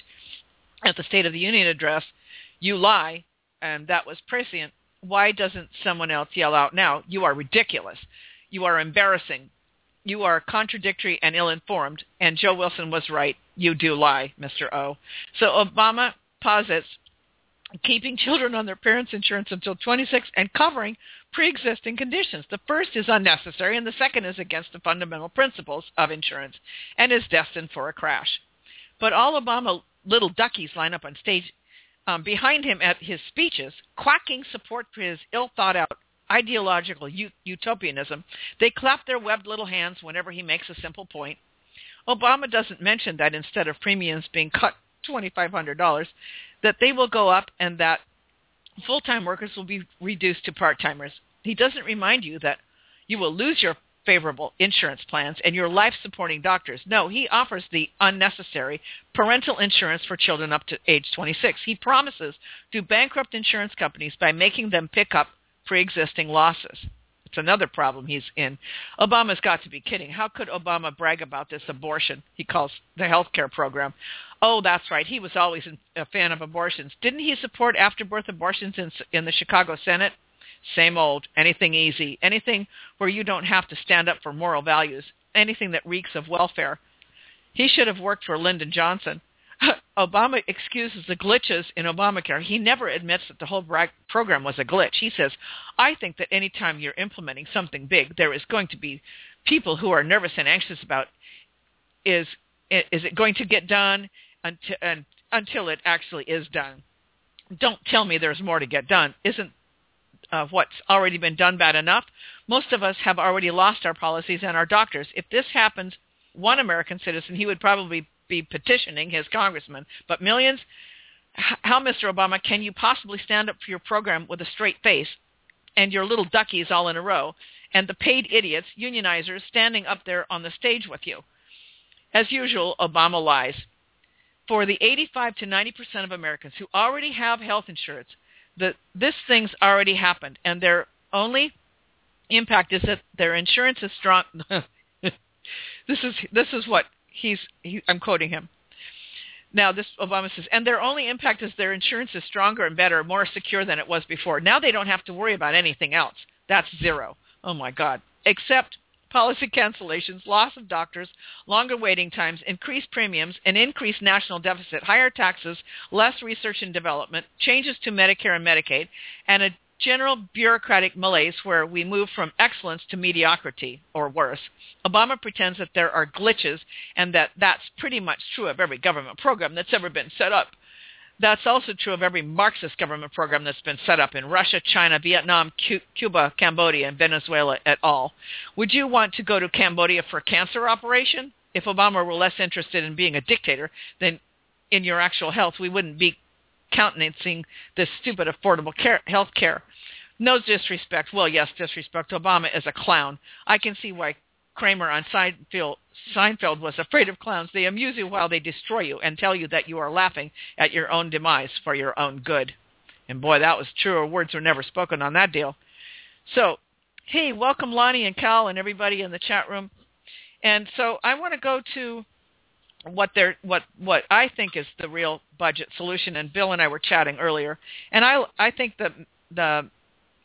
at the State of the Union address, "You lie," and that was prescient. Why doesn't someone else yell out now? You are ridiculous. You are embarrassing. You are contradictory and ill-informed, and Joe Wilson was right. You do lie, Mr. O. So Obama posits keeping children on their parents' insurance until 26 and covering pre-existing conditions. The first is unnecessary, and the second is against the fundamental principles of insurance and is destined for a crash. But all Obama little duckies line up on stage behind him at his speeches, quacking support for his ill-thought-out ideological utopianism. They clap their webbed little hands whenever he makes a simple point. Obama doesn't mention that instead of premiums being cut $2,500, that they will go up and that full-time workers will be reduced to part-timers. He doesn't remind you that you will lose your favorable insurance plans and your life-supporting doctors. No, he offers the unnecessary parental insurance for children up to age 26. He promises to bankrupt insurance companies by making them pick up pre-existing losses. It's another problem he's in. Obama's got to be kidding. How could Obama brag about this abortion he calls the health care program? Oh, that's right. He was always a fan of abortions. Didn't he support after-birth abortions in the Chicago Senate? Same old. Anything easy. Anything where you don't have to stand up for moral values. Anything that reeks of welfare. He should have worked for Lyndon Johnson. Obama excuses the glitches in Obamacare. He never admits that the whole program was a glitch. He says, I think that any time you're implementing something big, there is going to be people who are nervous and anxious about, is it going to get done until it actually is done. Don't tell me there's more to get done. Isn't what's already been done bad enough? Most of us have already lost our policies and our doctors. If this happens, one American citizen, he would probably be petitioning his congressman. But millions, how, Mr. Obama, can you possibly stand up for your program with a straight face and your little duckies all in a row and the paid idiots, unionizers, standing up there on the stage with you? As usual, Obama lies. For the 85 to 90% of Americans who already have health insurance, this thing's already happened, and their only impact is that their insurance is strong. This is what I'm quoting him. Now, this Obama says, and their only impact is their insurance is stronger and better, more secure than it was before. Now they don't have to worry about anything else. That's zero. Oh, my God. Except policy cancellations, loss of doctors, longer waiting times, increased premiums, an increased national deficit, higher taxes, less research and development, changes to Medicare and Medicaid, and a general bureaucratic malaise where we move from excellence to mediocrity, or worse. Obama pretends that there are glitches and that's pretty much true of every government program that's ever been set up. That's also true of every Marxist government program that's been set up in Russia, China, Vietnam, Cuba, Cambodia, and Venezuela et al. Would you want to go to Cambodia for a cancer operation? If Obama were less interested in being a dictator than in your actual health, we wouldn't be countenancing this stupid affordable health care. No disrespect. Well, yes, disrespect. Obama is a clown. I can see why Kramer on Seinfeld was afraid of clowns. They amuse you while they destroy you and tell you that you are laughing at your own demise for your own good. And boy, that was truer words were never spoken on that deal. So, hey, welcome Lonnie and Cal and everybody in the chat room. And so I want to go to what I think is the real budget solution. And Bill and I were chatting earlier. And I think that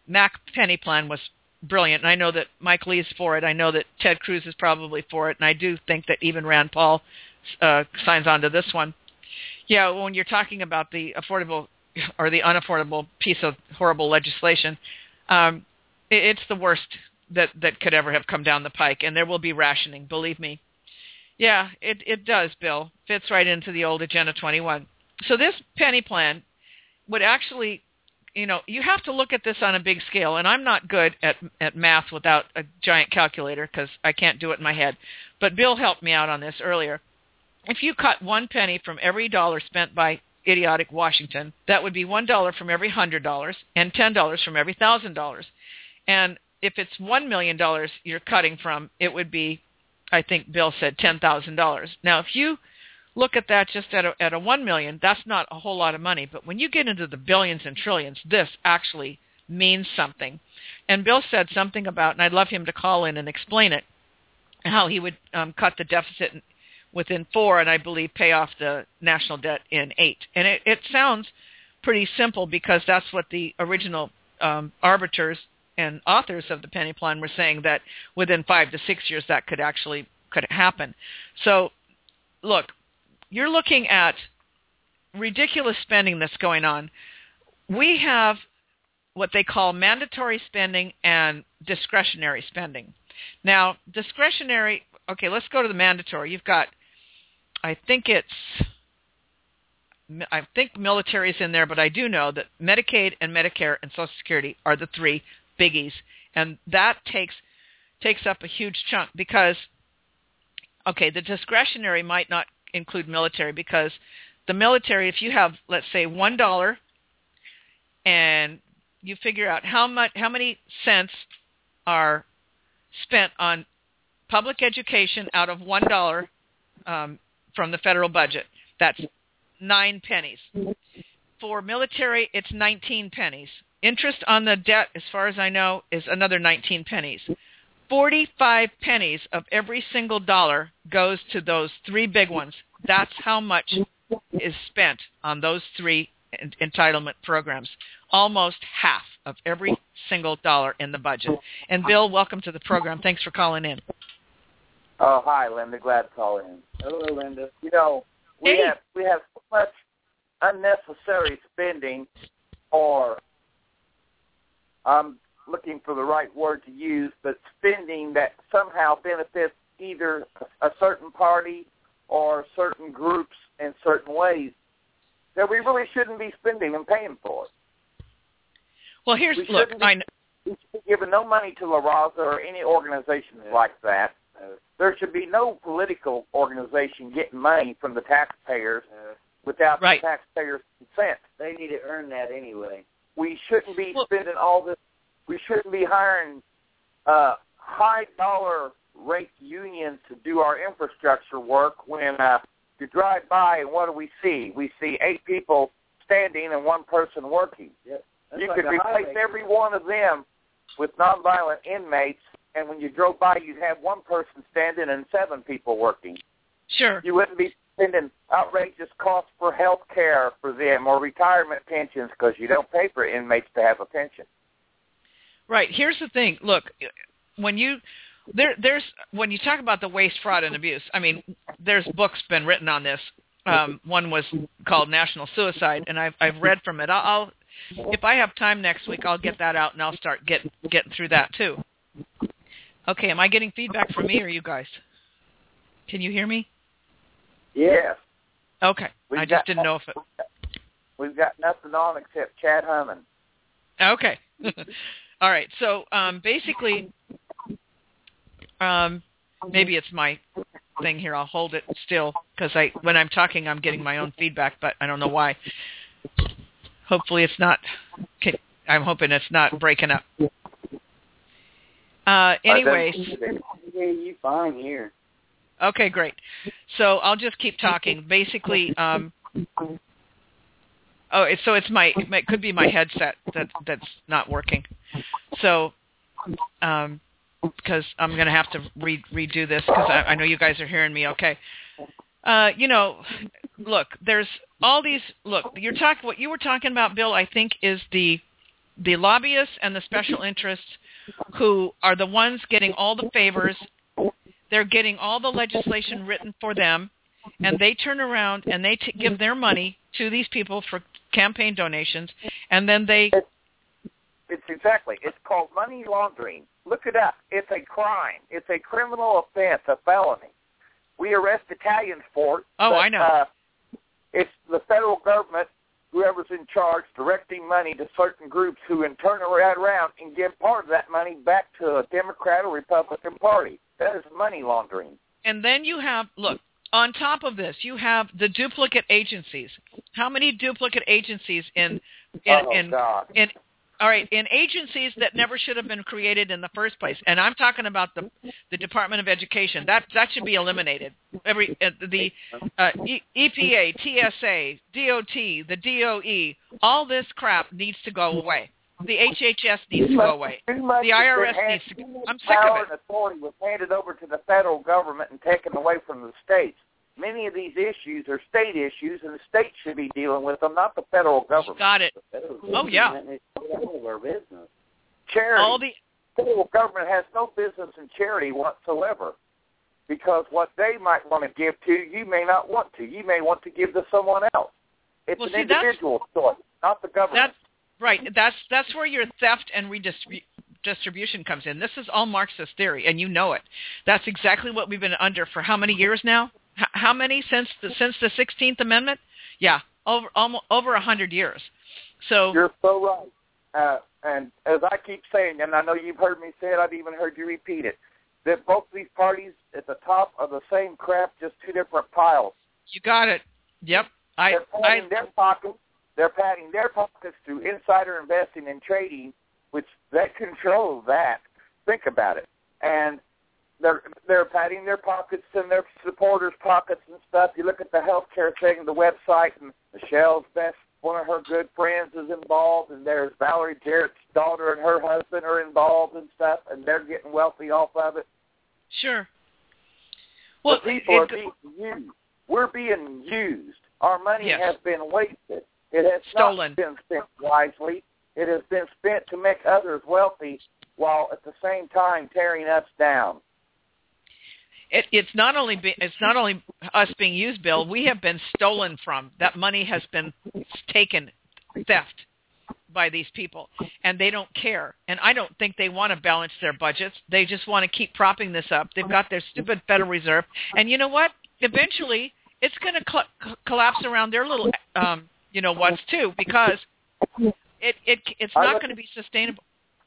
Mac penny plan was brilliant, and I know that Mike Lee's for it. I know that Ted Cruz is probably for it, and I do think that even Rand Paul signs on to this one. Yeah, when you're talking about the affordable or the unaffordable piece of horrible legislation, it's the worst that could ever have come down the pike, and there will be rationing, believe me. Yeah, it does, Bill. Fits right into the old Agenda 21. So this penny plan would actually, you have to look at this on a big scale, and I'm not good at math without a giant calculator because I can't do it in my head. But Bill helped me out on this earlier. If you cut 1 penny from every dollar spent by idiotic Washington, that would be $1 from every $100 and $10 from every $1,000. And if it's $1 million you're cutting from, it would be, I think Bill said, $10,000. Now, if you look at that just at a 1 million, that's not a whole lot of money. But when you get into the billions and trillions, this actually means something. And Bill said something about, and I'd love him to call in and explain it, how he would cut the deficit within 4 and I believe pay off the national debt in 8. And it sounds pretty simple because that's what the original arbiters and authors of the penny plan were saying, that within 5 to 6 years that could happen. So, look, you're looking at ridiculous spending that's going on. We have what they call mandatory spending and discretionary spending. Now, discretionary, okay, let's go to the mandatory. You've got, I think military's in there, but I do know that Medicaid and Medicare and Social Security are the 3 biggies, and that takes up a huge chunk because, okay, the discretionary might not include military because the military, if you have, let's say, $1 and you figure out how many cents are spent on public education out of $1 from the federal budget, that's 9 pennies. For military, it's 19 pennies. Interest on the debt, as far as I know, is another 19 pennies. 45 pennies of every single dollar goes to those 3 big ones. That's how much is spent on those 3 entitlement programs. Almost half of every single dollar in the budget. And Bill, welcome to the program. Thanks for calling in. Oh, hi, Linda. Glad to call in. Hello, Linda. We have so much unnecessary spending, or I'm looking for the right word to use, but spending that somehow benefits either a certain party or certain groups in certain ways that we really shouldn't be spending and paying for. Well, we should be giving no money to La Raza or any organizations like that. There should be no political organization getting money from the taxpayers without the taxpayers' consent. They need to earn that anyway. We shouldn't be spending all this. We shouldn't be hiring high-dollar rate unions to do our infrastructure work when you drive by and what do we see? We see 8 people standing and 1 person working. Yep. You could replace every one of them with nonviolent inmates, and when you drove by, you'd have 1 person standing and 7 people working. Sure. You wouldn't be spending outrageous costs for health care for them or retirement pensions because you don't pay for inmates to have a pension. Right. Here's the thing. Look, when you talk about the waste, fraud, and abuse, I mean, there's books been written on this. One was called National Suicide, and I've read from it. I'll if I have time next week, I'll get that out and I'll start getting through that too. Okay. Am I getting feedback from me or you guys? Can you hear me? Yes. Okay. I just didn't know if it... We've got nothing on except Chad Humming. Okay. All right. So basically, maybe it's my thing here. I'll hold it still because when I'm talking, I'm getting my own feedback, but I don't know why. Hopefully it's not... Okay, I'm hoping it's not breaking up. Anyways... I hear you fine here. Okay, great. So I'll just keep talking. Basically, it could be my headset that's not working. So, because I'm going to have to redo this because I know you guys are hearing me okay. Look, there's all these. Look, what you were talking about, Bill, I think is the the lobbyists and the special interests who are the ones getting all the favors. They're getting all the legislation written for them, and they turn around and they give their money to these people for campaign donations, and then they... It's called money laundering. Look it up. It's a crime. It's a criminal offense, a felony. We arrest Italians for it. Oh, I know. It's the federal government, whoever's in charge, directing money to certain groups who in turn around and give part of that money back to a Democrat or Republican Party. That is money laundering. And then you have, look, on top of this, you have the duplicate agencies. How many duplicate agencies in agencies that never should have been created in the first place? And I'm talking about the Department of Education. That should be eliminated. The EPA, TSA, DOT, the DOE, all this crap needs to go away. The HHS needs to go away. The IRS needs to go. I'm sick of it. Power and authority was handed over to the federal government and taken away from the states. Many of these issues are state issues, and the states should be dealing with them, not the federal government. Got it. Oh, yeah. Charity. The federal government has no business in charity whatsoever, because what they might want to give to, you may not want to. You may want to give to someone else. It's an individual choice, not the government. Right. That's where your theft and redistribution comes in. This is all Marxist theory, and you know it. That's exactly what we've been under for how many years now? How many since the 16th Amendment? Yeah, over 100 years. So you're so right. And as I keep saying, and I know you've heard me say it, I've even heard you repeat it, that both these parties at the top are the same crap, just two different piles. You got it. Yep. They're padding their pockets. They're padding their pockets through insider investing and trading, which they control that. Think about it. And they're padding their pockets and their supporters' pockets and stuff. You look at the healthcare thing, the website, and Michelle's one of her good friends is involved, and there's Valerie Jarrett's daughter and her husband are involved and stuff, and they're getting wealthy off of it. Sure. Well, the people are being used. We're being used. Our money has been wasted. It has stolen. Not been spent wisely. It has been spent to make others wealthy while at the same time tearing us down. It's not only us being used, Bill. We have been stolen from. That money has been taken, theft, by these people, and they don't care. And I don't think they want to balance their budgets. They just want to keep propping this up. They've got their stupid Federal Reserve, and you know what? Eventually, it's going to collapse around their little, what's too, because it's not going to be sustainable.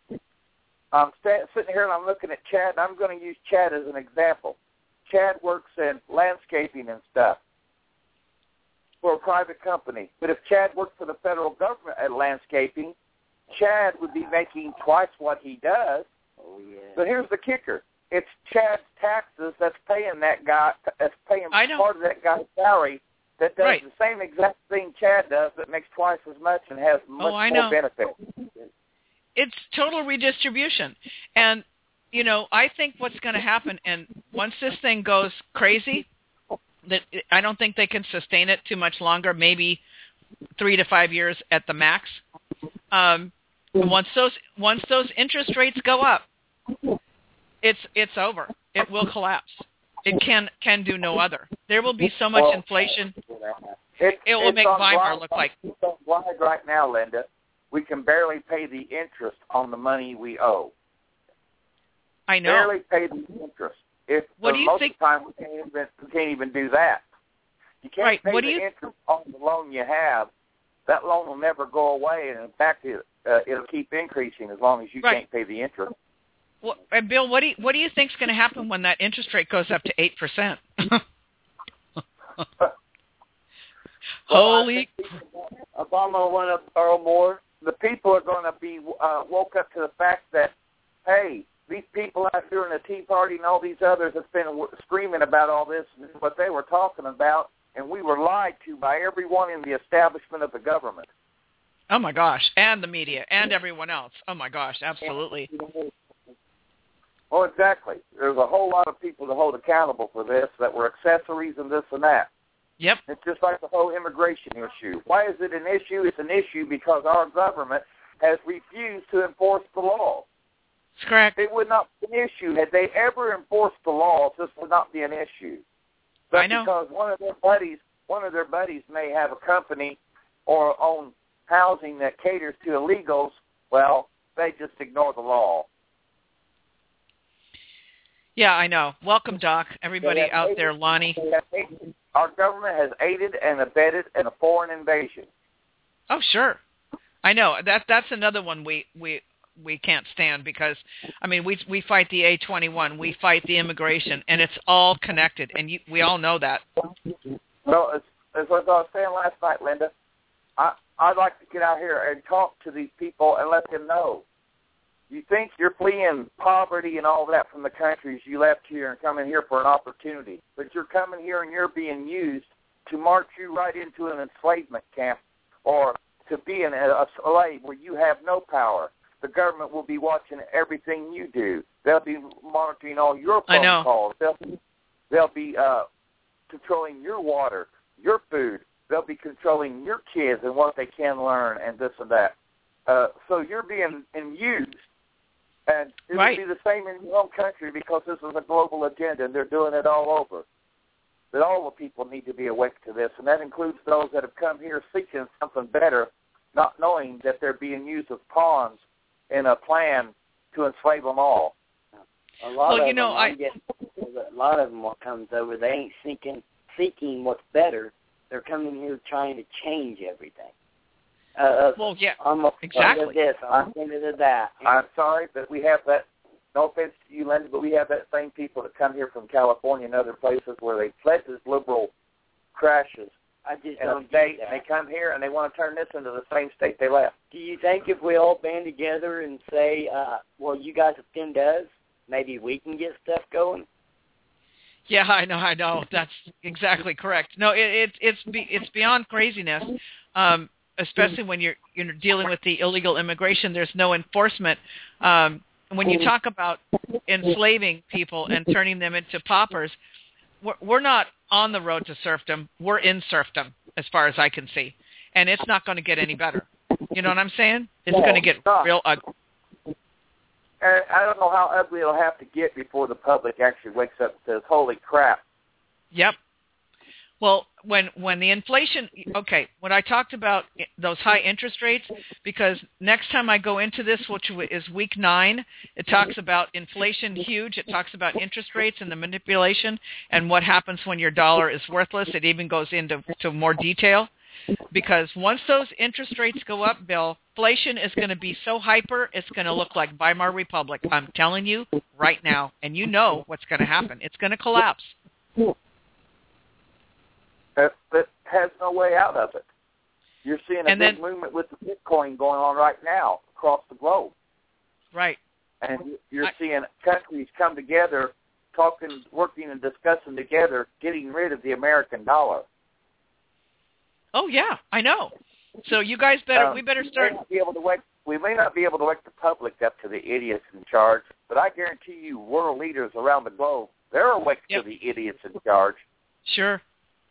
I'm sitting here and I'm looking at Chad, and I'm going to use Chad as an example. Chad works in landscaping and stuff for a private company. But if Chad worked for the federal government at landscaping, Chad would be making twice what he does. Oh, yeah. But here's the kicker. It's Chad's taxes that's paying that guy, that's paying part of that guy's salary that does the same exact thing Chad does, but makes twice as much and has much more benefit. It's total redistribution. And, I think what's going to happen, and once this thing goes crazy, that I don't think they can sustain it too much longer, maybe 3 to 5 years at the max. Once those interest rates go up, it's over. It will collapse. It can do no other. There will be so much inflation. It will make Weimar look like. It's on Glide right now, Linda. We can barely pay the interest on the money we owe. I know. Barely pay the interest. What do you think? Most of the time, we can't even do that. You can't pay the interest on the loan you have. That loan will never go away, and in fact, it'll keep increasing as long as you can't pay the interest. Well, and Bill, what do you think's going to happen when that interest rate goes up to 8%? Holy! Obama went up or more. The people are going to be woke up to the fact that, hey, these people out here in the Tea Party and all these others have been screaming about all this and what they were talking about, and we were lied to by everyone in the establishment of the government. Oh, my gosh, and the media and everyone else. Oh, my gosh, absolutely. Well, exactly. There's a whole lot of people to hold accountable for this that were accessories and this and that. Yep. It's just like the whole immigration issue. Why is it an issue? It's an issue because our government has refused to enforce the law. That's correct. It would not be an issue. Had they ever enforced the laws, this would not be an issue. But I know. Because one of their buddies may have a company or own housing that caters to illegals, well, they just ignore the law. Yeah, I know. Welcome, Doc. Everybody out there, Lonnie. Our government has aided and abetted in a foreign invasion. Oh, sure. I know. That's another one we can't stand because, I mean, we fight the A-21, we fight the immigration, and it's all connected, and we all know that. Well, as what I was saying last night, Linda, I'd like to get out here and talk to these people and let them know. You think you're fleeing poverty and all that from the countries you left here and coming here for an opportunity, but you're coming here and you're being used to march you right into an enslavement camp or to be a slave where you have no power. The government will be watching everything you do. They'll be monitoring all your phone calls. They'll be controlling your water, your food. They'll be controlling your kids and what they can learn and this and that. So you're being used. And it would be the same in your own country because this is a global agenda and they're doing it all over. That all the people need to be awake to this, and that includes those that have come here seeking something better, not knowing that they're being used as pawns in a plan to enslave them all. A lot of them what comes over, they ain't seeking what's better. They're coming here trying to change everything. Exactly. This, I'm into that. I'm sorry, but we have that. No offense to you, Linda, but we have that same people that come here from California and other places where they fled these liberal crashes. I just in don't a state, get that. and they come here and they want to turn this into the same state they left. Do you think if we all band together and say, well, you guys offend us, maybe we can get stuff going? Yeah, I know. That's exactly correct. No, it's beyond craziness. Especially when you're dealing with the illegal immigration, there's no enforcement. When you talk about enslaving people and turning them into paupers, we're not on the road to serfdom. We're in serfdom, as far as I can see, and it's not going to get any better. You know what I'm saying? It's going to get real ugly. And I don't know how ugly it'll have to get before the public actually wakes up and says, "Holy crap!" Yep. Well, when the inflation, when I talked about those high interest rates, because next time I go into this, which is week 9, it talks about inflation huge. It talks about interest rates and the manipulation and what happens when your dollar is worthless. It even goes into more detail, because once those interest rates go up, Bill, inflation is going to be so hyper, it's going to look like Weimar Republic. I'm telling you right now, and you know what's going to happen. It's going to collapse. That has no way out of it. You're seeing a big movement with the Bitcoin going on right now across the globe. Right. And you're seeing countries come together, talking, working, and discussing together, getting rid of the American dollar. Oh, yeah, I know. So you guys we better start. We may not be able to wake the public up to the idiots in charge, but I guarantee you world leaders around the globe, they're awake to the idiots in charge. Sure.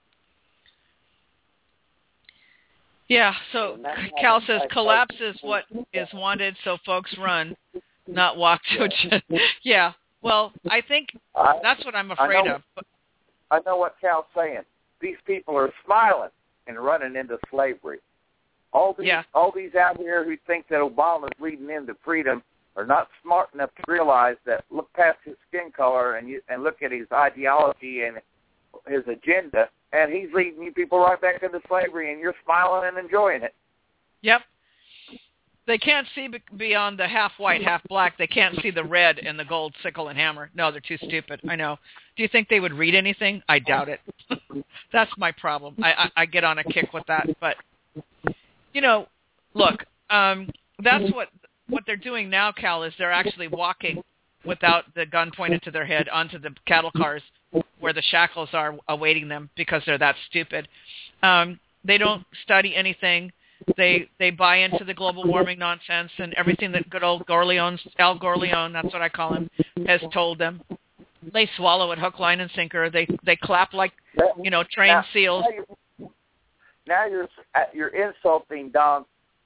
Yeah, so Cal says collapse is what is wanted, so folks run, not walk to it. Yeah, well, I think that's what I'm afraid of. I know what Cal's saying. These people are smiling and running into slavery. All these out here who think that Obama's leading into freedom are not smart enough to realize that look past his skin color and look at his ideology and his agenda, and he's leading you people right back into slavery, and you're smiling and enjoying it. Yep. They can't see beyond the half white, half black. They can't see the red and the gold sickle and hammer. No, they're too stupid. I know. Do you think they would read anything? I doubt it. That's my problem. I get on a kick with that. But, look, that's what they're doing now, Cal, is they're actually walking without the gun pointed to their head onto the cattle cars where the shackles are awaiting them because they're that stupid. They don't study anything. They buy into the global warming nonsense and everything that good old Al Gorleone, that's what I call him, has told them. They swallow it hook, line, and sinker. They clap like, trained seals. Now you're insulting Don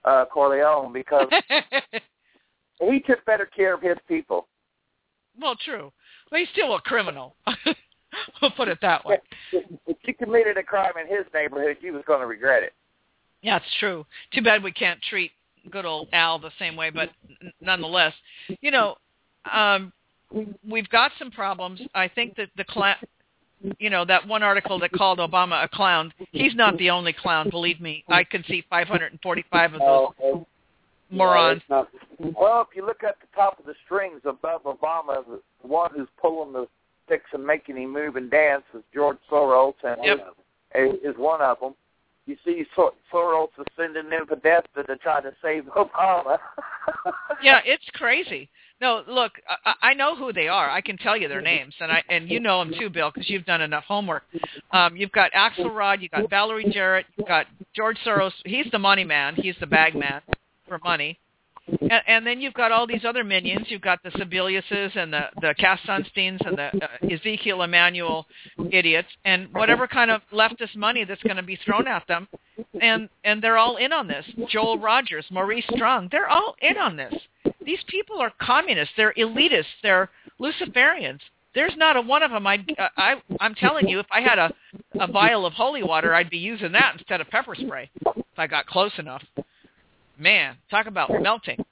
Corleone because he took better care of his people. Well, true. But he's still a criminal. We'll put it that way. If you committed a crime in his neighborhood, you was going to regret it. Yeah, it's true. Too bad we can't treat good old Al the same way, but nonetheless, you know, we've got some problems. I think that that one article that called Obama a clown, he's not the only clown, believe me. I can see 545 of those morons. Well, if you look at the top of the strings above Obama, the one who's pulling the sticks and making him move and dance is George Soros, and is one of them. You see Soros is sending in Podesta to try to save Obama. Yeah, it's crazy. No, look, I know who they are. I can tell you their names, and you know them too, Bill, because you've done enough homework. You've got Axelrod, you've got Valerie Jarrett, you've got George Soros. He's the money man. He's the bag man for money. And then you've got all these other minions. You've got the Sebeliuses and the Cass Sunsteins and the Ezekiel Emanuel idiots and whatever kind of leftist money that's going to be thrown at them. And they're all in on this. Joel Rogers, Maurice Strong, they're all in on this. These people are communists. They're elitists. They're Luciferians. There's not a one of them. I'm telling you, if I had a vial of holy water, I'd be using that instead of pepper spray if I got close enough. Man, talk about melting.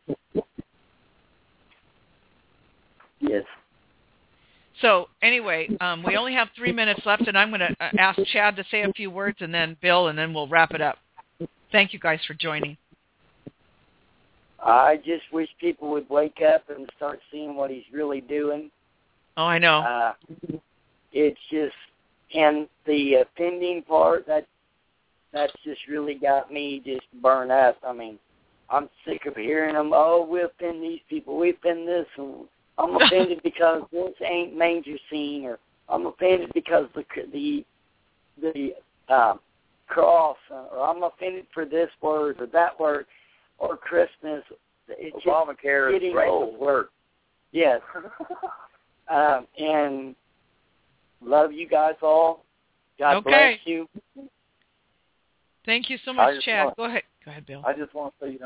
Yes. So anyway, we only have 3 minutes left, and I'm going to ask Chad to say a few words, and then Bill, and then we'll wrap it up. Thank you guys for joining. I just wish people would wake up and start seeing what he's really doing. Oh, I know. It's just, and the offending part, that's just really got me just burned up. I mean, I'm sick of hearing them, we offend these people, we offend this, and I'm offended because this ain't manger scene, or I'm offended because the cross, or I'm offended for this word or that word, or Christmas. It's Obamacare is racist word. Yes. And love you guys all. God bless you. Thank you so much, Chad. Go ahead, Bill. I just want to say,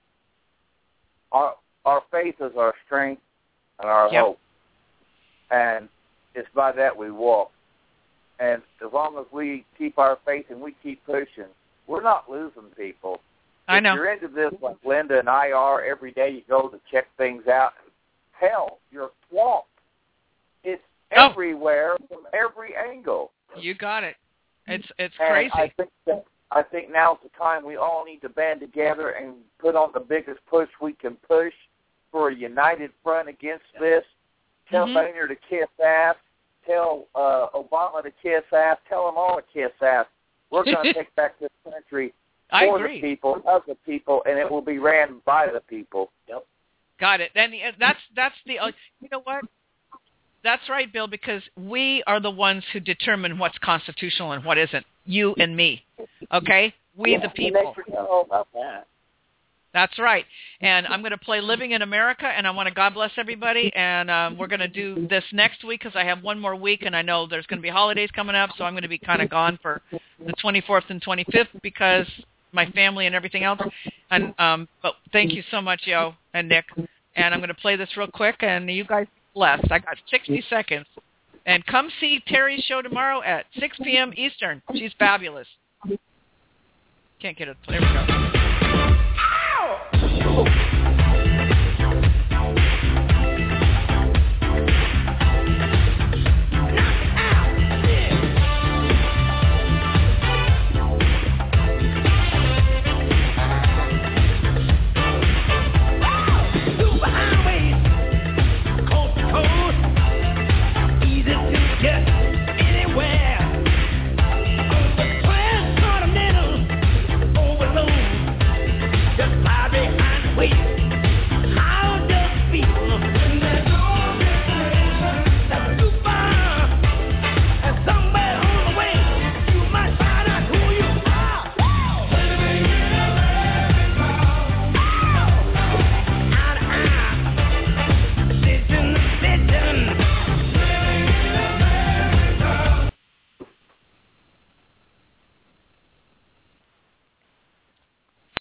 our faith is our strength and our hope, and it's by that we walk. And as long as we keep our faith and we keep pushing, we're not losing people. I know. If you're into this, like Linda and I are, every day you go to check things out. Hell, you're swamped. It's everywhere from every angle. You got it. It's crazy. I think now's the time we all need to band together and put on the biggest push we can push for a united front against this. Tell Boehner to kiss ass. Tell Obama to kiss ass. Tell them all to kiss ass. We're going to take back this country for the people, of the people, and it will be ran by the people. Yep. Got it. And that's the you know what? That's right, Bill, because we are the ones who determine what's constitutional and what isn't. You and me. Okay? We the people. They forget all about that. That's right. And I'm going to play Living in America, and I want to God bless everybody. And we're going to do this next week because I have one more week, and I know there's going to be holidays coming up, so I'm going to be kind of gone for the 24th and 25th because my family and everything else. And but thank you so much, Yo and Nick. And I'm going to play this real quick, and you guys blessed. I got 60 seconds. And come see Terry's show tomorrow at 6 p.m. Eastern. She's fabulous. Can't get it. There we go.